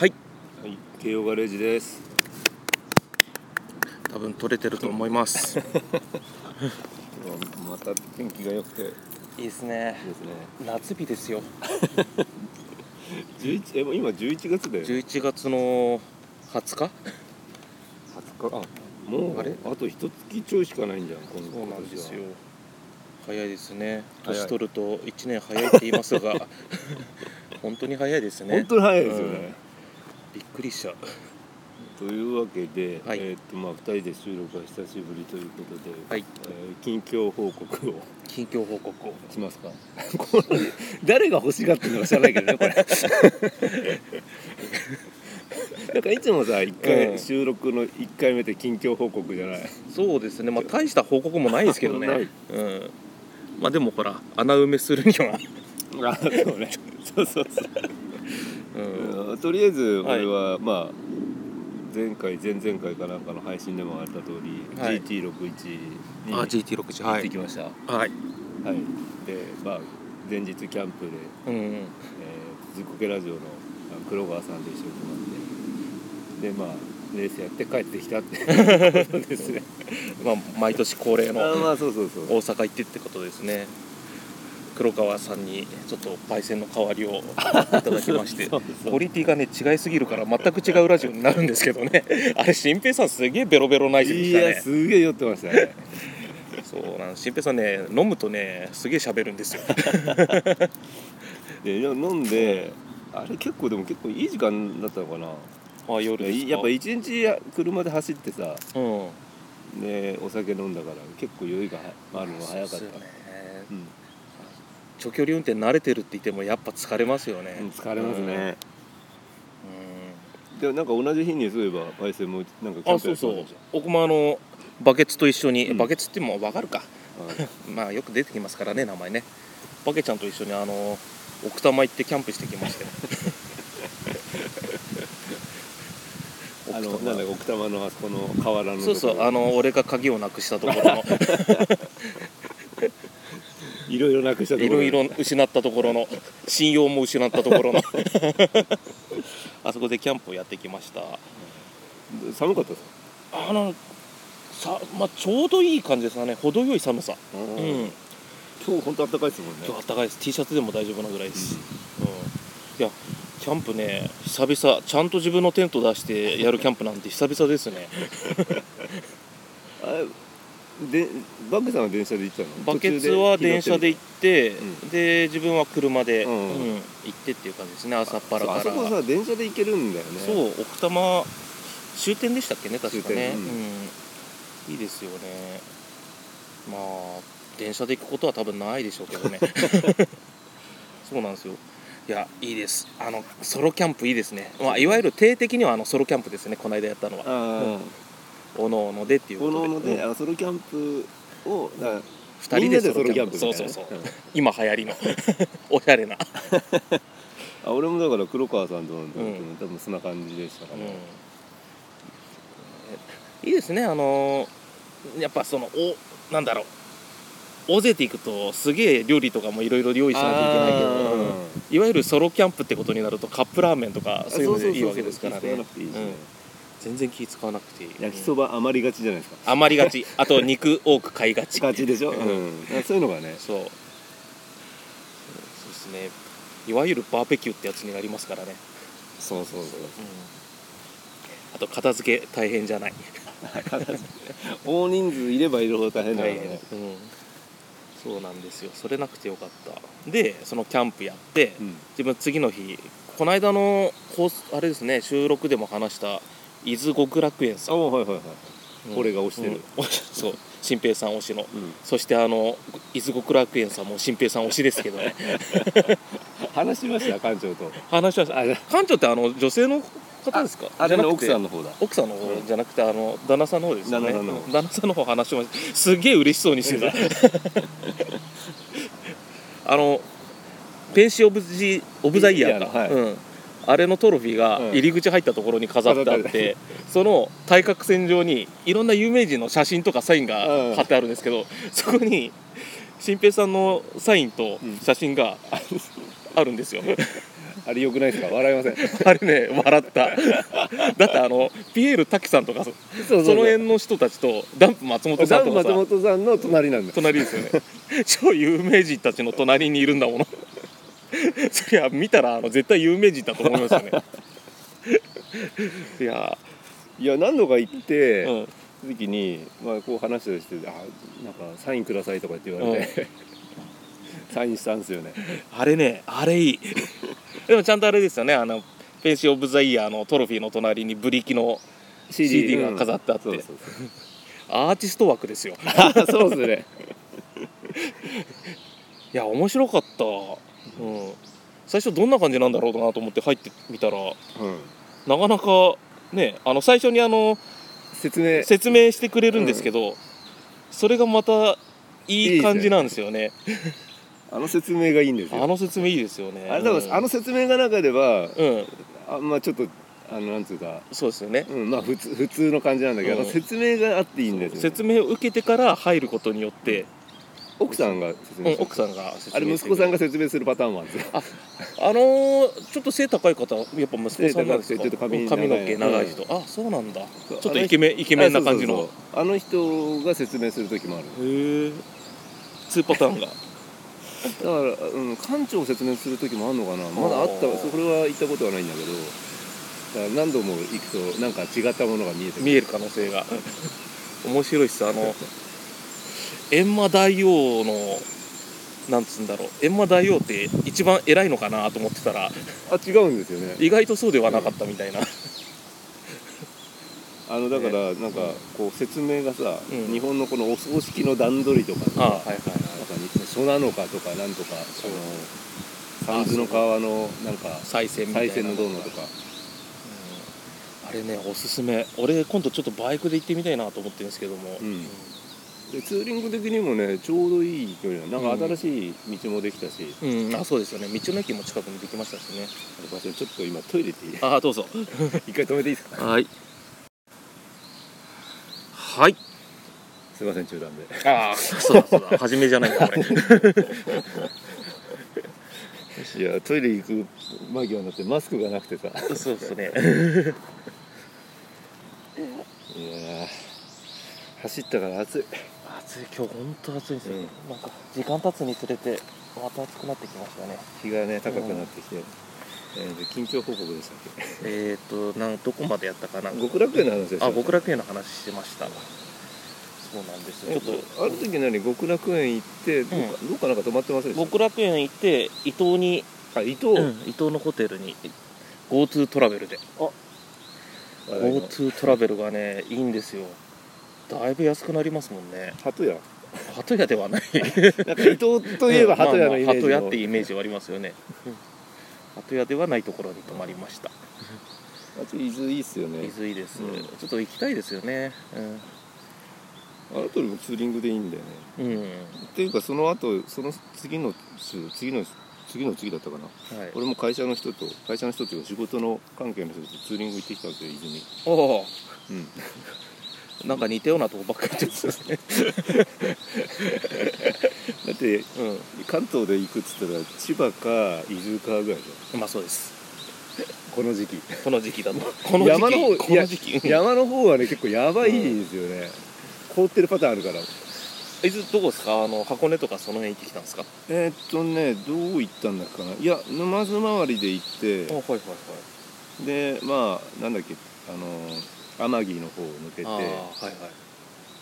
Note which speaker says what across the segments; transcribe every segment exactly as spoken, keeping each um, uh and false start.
Speaker 1: はい、
Speaker 2: はい、慶応ガレージです。
Speaker 1: 多分撮れてると思います
Speaker 2: また天気が良くて
Speaker 1: いいですね。
Speaker 2: いいですね。
Speaker 1: 夏日ですよ
Speaker 2: じゅういちえ今じゅういちがつで
Speaker 1: じゅういちがつのはつか
Speaker 2: はつか、あ、もう
Speaker 1: あれ
Speaker 2: あと一月ちょいしかないんじゃん。今
Speaker 1: そうなんですよ。
Speaker 2: 今年は
Speaker 1: 早いですね。
Speaker 2: 早い
Speaker 1: 年取るといちねん早いって言いますが本当に早いですね。
Speaker 2: 本当に早いですよね、
Speaker 1: うん、びっくりしちゃう。
Speaker 2: というわけで、
Speaker 1: はい、
Speaker 2: えー、っとまあふたりで収録は久しぶりということで、
Speaker 1: はい、
Speaker 2: えー、近況報告を
Speaker 1: 近況報告を
Speaker 2: しますか誰が欲しがってるのか知らないけどねこれなんかいつもさ一回、うん、収録のいっかいめで近況報告じゃない。
Speaker 1: そうですね。まあ大した報告もないですけどね
Speaker 2: ない、
Speaker 1: うん、まあでもほら穴埋めするには
Speaker 2: あ、そうねそうそうそう、うん、とりあえず俺は、はい、まあ前回前々回かなんかの配信でもあった通り、はい、ジーティーろくじゅういち に
Speaker 1: あ ジーティーろくじゅういち
Speaker 2: 行ってきました。はい、
Speaker 1: はい、
Speaker 2: はい、でまあ前日キャンプで、うんうん、えー、ずっこけラジオの黒川さんで一緒に泊まってでまあレースやって帰ってきたってことですね
Speaker 1: まあ毎年恒例の
Speaker 2: あ、まあ、そうそうそう
Speaker 1: 大阪行ってってことですね。黒川さんにちょっとパイセンの代わりをいただきましてそうそうクオリティがね違いすぎるから全く違うラジオになるんですけどねあれ新平さんすげえベロベロナイスでしたね。
Speaker 2: いやすげえ酔ってましたね
Speaker 1: そうなん新平さんね飲むとねすげえ喋るんですよ
Speaker 2: で飲んであれ結構でも結構いい時間だったのかな。
Speaker 1: あ、夜ですか。
Speaker 2: やっぱ一日車で走ってさ、
Speaker 1: うん、
Speaker 2: でお酒飲んだから結構酔いがあるのが早かった。そうですよね、うん、
Speaker 1: 長距離運転慣れてるって言ってもやっぱ疲れますよね、
Speaker 2: うん、疲れますね、うん、でなんか同じ日にそういえばパイセンもなんかキャンプやってました。あ、そうそう、
Speaker 1: 僕もあのバケツと一緒に、うん、バケツっても分かるかまあよく出てきますからね名前ね。バケちゃんと一緒にあの奥多摩行ってキャンプしてきましたよ
Speaker 2: あのなんだ奥多摩のあそこの河原のところ。
Speaker 1: そうそう、あの俺が鍵をなくしたところの
Speaker 2: いろいろなくしたところ、
Speaker 1: いろいろ失ったところの信用も失ったところのあそこでキャンプをやってきました。
Speaker 2: 寒かったですか。
Speaker 1: あのさ、まあ、ちょうどいい感じですかね。程よい寒さ、うん、
Speaker 2: 今日本当暖かいですもんね。
Speaker 1: 今日暖かいです。 T シャツでも大丈夫なぐらいです、うんうん、いやキャンプね久々ちゃんと自分のテント出してやるキャンプなんて久々ですね
Speaker 2: あでバックさんは電車で行ったの。
Speaker 1: バケツは電車で行って、うん、で自分は車で、うんうん、行ってっていう感じですね。朝っぱらから。あ
Speaker 2: そこさ電車で行けるんだよね。
Speaker 1: そう奥多摩終点でしたっけね確かね、うんうん、いいですよね。まあ電車で行くことは多分ないでしょうけどねそうなんですよ。いやいいです。あのソロキャンプいいですね、まあ、いわゆる定的にはあのソロキャンプですね。この間やったのはあ、うん、おのおのでっていうことで、
Speaker 2: おのおので、うん、あソロキャンプを
Speaker 1: ふたりでソロキャンプ、そうそうそう、うん、今流行りのおしゃれな
Speaker 2: あ俺もだから黒川さんとの時も多分そんな感じでしたから、ね、
Speaker 1: うん、いいですね。あのやっぱそのおなんだろう大勢で行くとすげえ料理とかもいろいろ用意しなきゃいけないけど、うん、いわゆるソロキャンプってことになるとカップラーメンとかそういうのでいいわけですからね。全然気使わなくていい。
Speaker 2: 焼きそば余りがちじゃないですか。
Speaker 1: 余りがち。あと肉多く買いがち
Speaker 2: がちでしょ、うん、そういうのがね。
Speaker 1: そうそうですね。いわゆるバーベキューってやつになりますからね。
Speaker 2: そうそうそう、うん、
Speaker 1: あと片付け大変じゃない
Speaker 2: 大人数いればいるほど大変だよね、うん、
Speaker 1: そうなんですよ。それなくてよかった。でそのキャンプやって、うん、自分次の日この間のあれですね収録でも話した伊豆極楽園さん、
Speaker 2: はいはいはい、うん、俺が推してる、
Speaker 1: うん、そう新平さん推しの、うん、そしてあの伊豆極楽園さんも新平さん推しですけどね
Speaker 2: 話しました館長と。
Speaker 1: 話しました。館長ってあの女性の方ですか。
Speaker 2: あれの奥さんの方だ。
Speaker 1: 奥さんの方じゃなくて、うん、あの旦那さんの方ですよね。旦那さんの方、旦那さんの方話しました。すげえ嬉しそうにしてたあのペンシオブジオブザイヤーか、はい、うん、あれのトロフィーが入り口入ったところに飾ってあって、うん、その対角線上にいろんな有名人の写真とかサインが貼ってあるんですけど、うん、そこに新平さんのサインと写真があるんですよ、
Speaker 2: あれよくないですか？笑いません？
Speaker 1: あれね笑った。だってあのピエール滝さんとか そ, そうそうそうその辺の人たちとダンプ松本さんとかさ、
Speaker 2: ダンプ松本さんの隣なんだ。
Speaker 1: 隣ですよね。超有名人たちの隣にいるんだもの。そりゃ見たらあの絶対有名人だと思いますよね。いや
Speaker 2: いや何度か行って、
Speaker 1: うん
Speaker 2: 時に、まあ、こう話したりして「あなんかサインください」とかって言われて、うん、サインしたんですよね。
Speaker 1: あれねあれいい。でもちゃんとあれですよね、あのフェンシーオブザイヤーのトロフィーの隣にブリキの シーディー が飾ってあって、うん、そうそうそうアーティスト枠ですよ。
Speaker 2: そうですね。
Speaker 1: いや面白かった、うん、最初どんな感じなんだろうなと思って入ってみたら、うん、なかなかね、あの最初にあの
Speaker 2: 説明
Speaker 1: 説明してくれるんですけど、うん、それがまたいい感じなんですよね。
Speaker 2: あの説明がいいんですよ。
Speaker 1: あの説明いいですよね。
Speaker 2: あれだから、うん、あの説明がなければ、
Speaker 1: うん、
Speaker 2: あんまちょっとあのなんつうか、
Speaker 1: そうですよね、
Speaker 2: うん、まあ普通普通の感じなんだけど、うん、説明があっていいんですよ、ね、
Speaker 1: 説明を受けてから入ることによって、
Speaker 2: 奥さんが説明する、
Speaker 1: うん、奥さんが説明
Speaker 2: あれ息子さんが説明するパターンもあるんですよ。
Speaker 1: あ、あのー、ちょっと背高い方やっぱ息子さんなんですか？
Speaker 2: ちょっと髪
Speaker 1: 髪の毛長い人、うん、あ、そうなんだ。ちょっとイケメンイケメンな感じの、そうそう
Speaker 2: そう、あの人が説明する時もある。
Speaker 1: へえ、にパターンが。
Speaker 2: だから、うん、館長を説明する時もあるのかな。まだあった、それは行ったことはないんだけど、だから何度も行くとなんか違ったものが見えてくる、
Speaker 1: 見える可能性が。面白いっす。あの閻魔大王のなんつうんだろう、閻魔大王って一番偉いのかなと思ってたら、
Speaker 2: あ、違うんですよね。
Speaker 1: 意外とそうではなかったみたいな、うん、
Speaker 2: あのだから、ね、なんかこう説明がさ、うん、日本のこのお葬式の段取りとかさ、あ、はいはいはい、蘇那のかとかなんとか、その三途の川のなんか
Speaker 1: 再選みたいな
Speaker 2: のどうのとか、
Speaker 1: うん、あれねおすすめ。俺今度ちょっとバイクで行ってみたいなと思ってるんですけども、うん、
Speaker 2: でツーリング的にもねちょうどいい距離なんか新しい道もできたし、
Speaker 1: うんうん、あ、そうですよね。道の駅も近くにできましたしね。
Speaker 2: ちょっと今トイレっていい？
Speaker 1: あ、どうぞ。
Speaker 2: 一回止めていいですか？はい
Speaker 1: はい、
Speaker 2: すいません中断で。
Speaker 1: ああ、そうだそうだ、初めじゃないかこれ。
Speaker 2: いやトイレ行く間際になってマスクがなくてさ。
Speaker 1: そうですね。
Speaker 2: いや走ったから暑い。
Speaker 1: 暑い、今日本当暑いですよ、うん、なんか時間経つにつれてまた暑くなってきましたね。
Speaker 2: 日がね高くなってきて、うん、えー、で近況報告でしたっ
Speaker 1: け？えっとなんどこまでやったかな。
Speaker 2: 極楽園の話でした。
Speaker 1: あ、極楽園の話してました。そうなんですよ。ちょっと
Speaker 2: ある時何極楽園行ってどうか、うん、どうかなんか泊まってませんでした？
Speaker 1: 極楽園行って伊東に、
Speaker 2: あ、伊東、うん、
Speaker 1: 伊東のホテルに GoTo トラベルで、あ、GoTo トラベルがねいいんですよ。だいぶ安くなりますもんね。
Speaker 2: 鳩屋
Speaker 1: 鳩屋ではない。
Speaker 2: なんか伊東といえば鳩屋のイメージ、
Speaker 1: 鳩屋ってイメージはありますよね。鳩屋ではないところに泊まりました。
Speaker 2: あと伊豆いいっすよね。
Speaker 1: 伊豆いいです、うん、ちょっと行きたいですよね、
Speaker 2: うん、あなたもツーリングでいいんだよね、うん、っていうかその後その次の週次の次の次だったかな、はい、俺も会社の人と会社の人っていうか仕事の関係の人とツーリング行ってきたんですよ、伊豆に。
Speaker 1: おお、うん、なんか似たようなとこばっかり言ってますね。
Speaker 2: だって、うん、関東で行くっつったら千葉か伊豆かぐらいでしょ。
Speaker 1: まあそうです。
Speaker 2: この時期
Speaker 1: この時期だとこの時期
Speaker 2: 山の方、
Speaker 1: この時期
Speaker 2: 山の方はね結構やばいですよね、うん、凍ってるパターンあるから。
Speaker 1: 伊豆どこですか？あの箱根とかその辺行ってきたんですか？
Speaker 2: えー、っとねどう行ったんだっけかな。いや沼津周りで行って、
Speaker 1: あ、はいはいはい、
Speaker 2: でまあなんだっけ、あの天城の方を抜けて、あ、はいはい、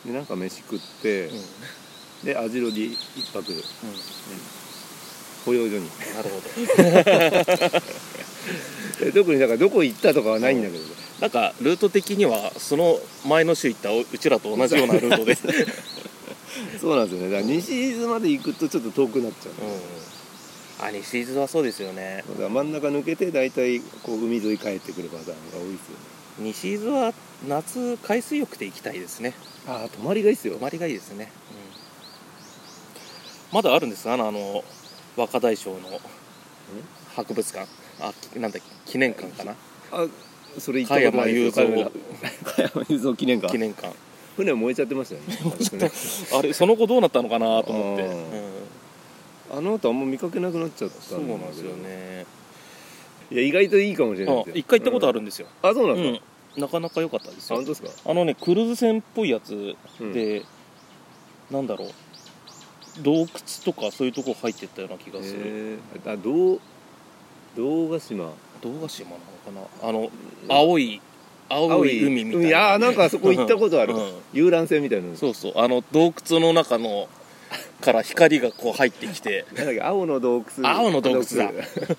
Speaker 2: でなんか飯食って、うん、で網代に一泊、うんうん、保養所に。
Speaker 1: なるほど。
Speaker 2: 特にだからどこ行ったとかはないんだけど、
Speaker 1: なんかルート的にはその前の週行ったうちらと同じようなルートで。
Speaker 2: そうなんですよね。だから西伊豆まで行くとちょっと遠くなっちゃう、
Speaker 1: うん、あ、西伊豆はそうですよね。
Speaker 2: だから真ん中抜けて大体こう海沿い帰ってくるパターンが多いですよね。
Speaker 1: 西伊豆は夏海水浴で行きたいですね。
Speaker 2: ああ、泊まりがいいですよ。
Speaker 1: 泊まりがいいですね、うん、まだあるんですか？あのあの若大将の博物館、あ、なんだっけ、記念館かな。
Speaker 2: あ、それ行ったことないですよ。加山雄三記念館。
Speaker 1: 記念館。
Speaker 2: 船燃えちゃってましたよね。
Speaker 1: あれその後どうなったのかなと思って。あ、
Speaker 2: うん、あの後あんま見かけなくなっちゃったんだけど。
Speaker 1: そうなんですよね。
Speaker 2: いや意外といいかもしれないですよ。
Speaker 1: 一回行ったことあるんですよ、
Speaker 2: うん、あそうなんですか、
Speaker 1: うん、なかなか良かったですよ。
Speaker 2: 本当ですか。
Speaker 1: あのねクルーズ船っぽいやつで、うん、なんだろう洞窟とかそういうとこ入ってったような気がする。
Speaker 2: あどう堂ヶ島
Speaker 1: 堂ヶ島なのかな、あの青い青い海みたいな。い
Speaker 2: やなんかあそこ行ったことある、うん、遊覧船みたいな。
Speaker 1: そうそう、あの洞窟の中のから光がこう入ってきて
Speaker 2: なんだっけ青の洞窟。
Speaker 1: 青の洞窟だ行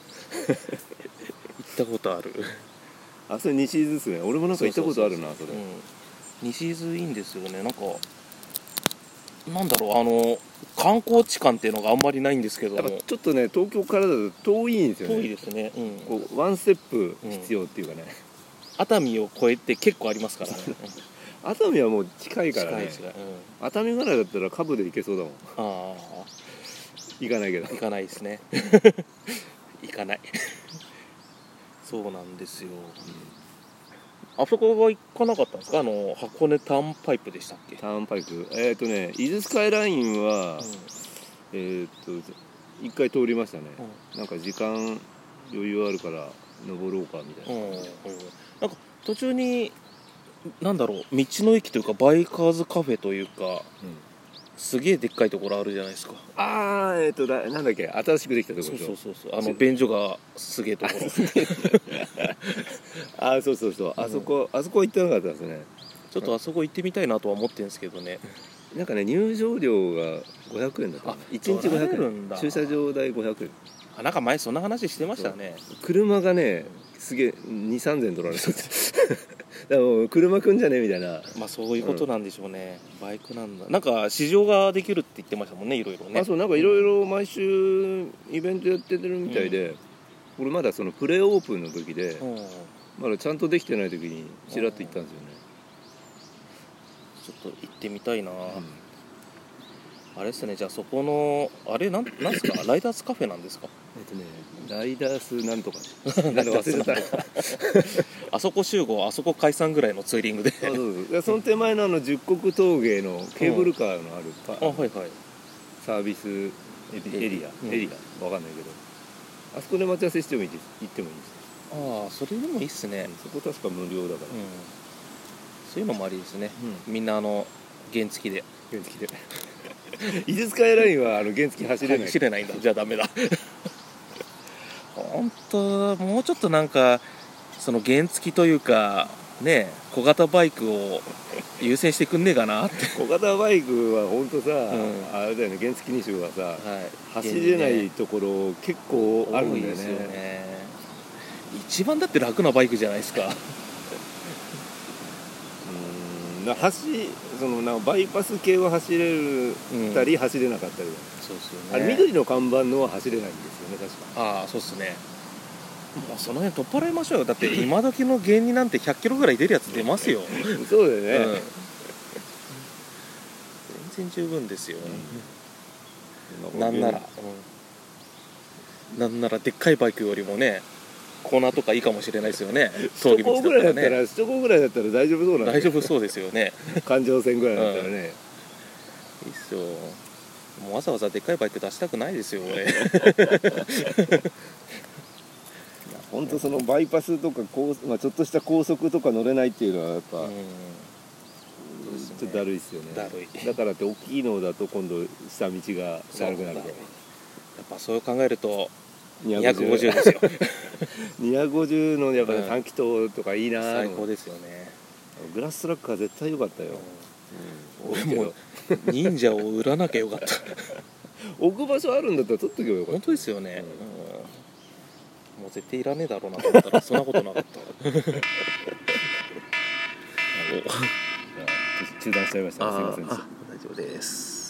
Speaker 1: ったことある。
Speaker 2: あそれ西伊豆ですね。俺もなんか行ったことあるな。それ、うん、
Speaker 1: 西伊豆いいんですよね。なんかなんだろうあの観光地感っていうのがあんまりないんですけども、
Speaker 2: やっぱちょっとね東京からだと遠いんですよね。
Speaker 1: 遠いですね、うん、
Speaker 2: こうワンステップ必要っていうかね、
Speaker 1: うん、熱海を越えて結構ありますからね
Speaker 2: 熱海はもう近いからね。
Speaker 1: 近い近い、うん、
Speaker 2: 熱海ぐらいだったらカブで行けそうだもん。
Speaker 1: ああ
Speaker 2: 行かないけど。
Speaker 1: 行かないですね行かないそうなんですよ、うん、あそこは行かなかったんですか、あの箱根ターンパイプでしたっけ。
Speaker 2: ターンパイプえっ、ー、とね伊豆スカイラインは、うん、えっ、ー、と一回通りましたね、うん、なんか時間余裕あるから登ろうかみたいな、うんうん、なん
Speaker 1: か途中になんだろう道の駅というかバイカーズカフェというか、うん、すげえでっかいところあるじゃないですか。
Speaker 2: ああえっ、ー、とだなんだっけ新しくできたところでしょ。
Speaker 1: そうそうそうそう、あの便所がすげえところ
Speaker 2: ああそうそうそう、あそこ、うん、あそこ行ってなかったですね。
Speaker 1: ちょっとあそこ行ってみたいなとは思ってるんですけどね。
Speaker 2: なんかね入場料がごひゃくえんだった。あいちにちごひゃくえん、駐車場代ごひゃくえん。
Speaker 1: あなんか前そんな話してましたね。
Speaker 2: 車がねすげえにさんぜん取られてだからもう車くんじゃねえみたいな。
Speaker 1: まあそういうことなんでしょうね、うん、バイクなんだ。なんか試乗ができるって言ってましたもんね、いろいろね。
Speaker 2: あそうなんかいろいろ毎週イベントやってるみたいで、うん、俺まだそのプレオープンの時で、うん、まだちゃんとできてない時にちらっと行ったんですよね。
Speaker 1: ちょっと行ってみたいな、うん、あれですね。じゃあそこのあれなんなんすかライダースカフェなんですか。
Speaker 2: えっとねライダースなんとかなんか忘れた
Speaker 1: あそこ集合あそこ解散ぐらいのツーリングで
Speaker 2: そうそうそう。その手前のあの十国峠のケーブルカーのあるパ、
Speaker 1: うん、あはいはい
Speaker 2: サービスエリア、うん、エリアわかんないけどあそこで待ち合わせしてもいいです。行ってもいいです。
Speaker 1: ああそれでもいいっすね、
Speaker 2: うん、そこ確か無料だから、うん、
Speaker 1: そういうのもありですね、うん、みんなあの原付で
Speaker 2: 原付で伊豆スカイラインはあの原付走れない。
Speaker 1: 走れないんだ。じゃあダメだ本当もうちょっとなんかその原付というかね小型バイクを優先してくんねえかなって
Speaker 2: 小型バイクは本当さ、うん、あれだよね原付にしろはさ、はい、走れないところ結構あるんだよね。多いですよね。
Speaker 1: 一番だって楽なバイクじゃないですか
Speaker 2: うんな走そのなバイパス系は走れたり、うん、走れなかったり。
Speaker 1: そうですよね。
Speaker 2: あれ緑の看板のは走れないんですよね確か。
Speaker 1: ああそうっすね。もうその辺取っ払いましょうよ。だって今時の芸人なんてひゃっキロぐらい出るやつ出ますよ
Speaker 2: そうだよね、うん、
Speaker 1: 全然十分ですよ、うん、なんなら、うん、なんならでっかいバイクよりもねコーナーとかいいかもしれないですよね。
Speaker 2: 首都高ぐらいだったら首都高ぐらいだったら大丈夫そうなん
Speaker 1: 大丈夫そうですよね
Speaker 2: 環状線ぐらいだったらね、うん、いいっ
Speaker 1: すよ。もうわざわざでっかいバイク出したくないですよ俺
Speaker 2: 本当そのバイパスとかこう、まあ、ちょっとした高速とか乗れないっていうのはやっぱ、うん、ちょっとだるいですよね。
Speaker 1: だるい。
Speaker 2: だからって大きいのだと今度下道が長くなるからや
Speaker 1: っぱそう考えるとにひゃくごじゅうですよ
Speaker 2: にひゃくごじゅうのやっぱ短気筒とかいいな、
Speaker 1: 最高ですよね。
Speaker 2: グラストラックは絶対良かったよ、
Speaker 1: うん、俺も忍者を売らなきゃよかった
Speaker 2: 置く場所あるんだったら取っとけばよかった。
Speaker 1: 本当ですよね、うん、もう絶対いらねえだろうなと思ったらそんなことなかった
Speaker 2: 中断しちゃいました。すいません。
Speaker 1: 大丈夫です。